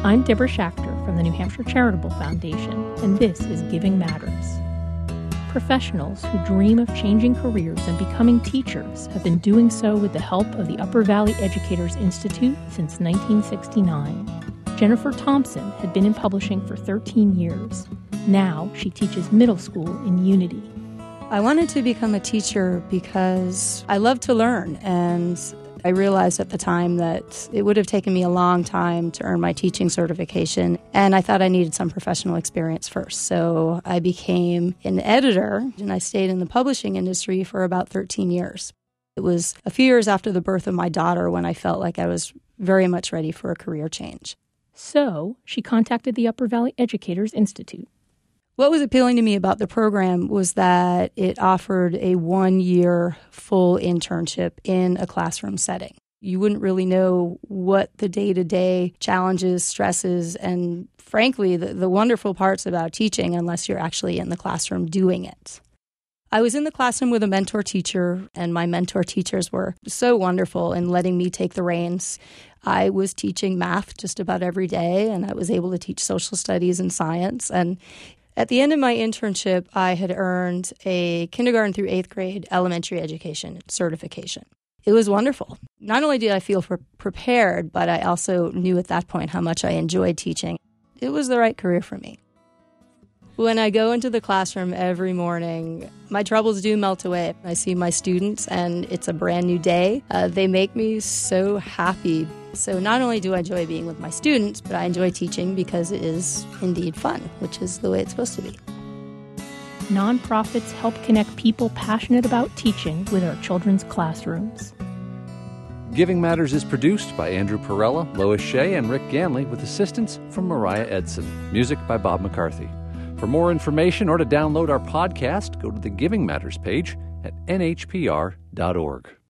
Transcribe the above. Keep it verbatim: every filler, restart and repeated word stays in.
I'm Deborah Schachter from the New Hampshire Charitable Foundation, and this is Giving Matters. Professionals who dream of changing careers and becoming teachers have been doing so with the help of the Upper Valley Educators Institute since nineteen sixty-nine. Jennifer Thompson had been in publishing for thirteen years. Now she teaches middle school in Unity. I wanted to become a teacher because I love to learn, and I realized at the time that it would have taken me a long time to earn my teaching certification, and I thought I needed some professional experience first. So I became an editor, and I stayed in the publishing industry for about thirteen years. It was a few years after the birth of my daughter when I felt like I was very much ready for a career change. So she contacted the Upper Valley Educators Institute. What was appealing to me about the program was that it offered a one-year full internship in a classroom setting. You wouldn't really know what the day-to-day challenges, stresses, and frankly, the, the wonderful parts about teaching unless you're actually in the classroom doing it. I was in the classroom with a mentor teacher, and my mentor teachers were so wonderful in letting me take the reins. I was teaching math just about every day, and I was able to teach social studies and science. And at the end of my internship, I had earned a kindergarten through eighth grade elementary education certification. It was wonderful. Not only did I feel pre- prepared, but I also knew at that point how much I enjoyed teaching. It was the right career for me. When I go into the classroom every morning, my troubles do melt away. I see my students, and it's a brand new day. Uh, they make me so happy. So not only do I enjoy being with my students, but I enjoy teaching because it is indeed fun, which is the way it's supposed to be. Nonprofits help connect people passionate about teaching with our children's classrooms. Giving Matters is produced by Andrew Perella, Lois Shea, and Rick Ganley with assistance from Mariah Edson. Music by Bob McCarthy. For more information or to download our podcast, go to the Giving Matters page at N H P R dot org.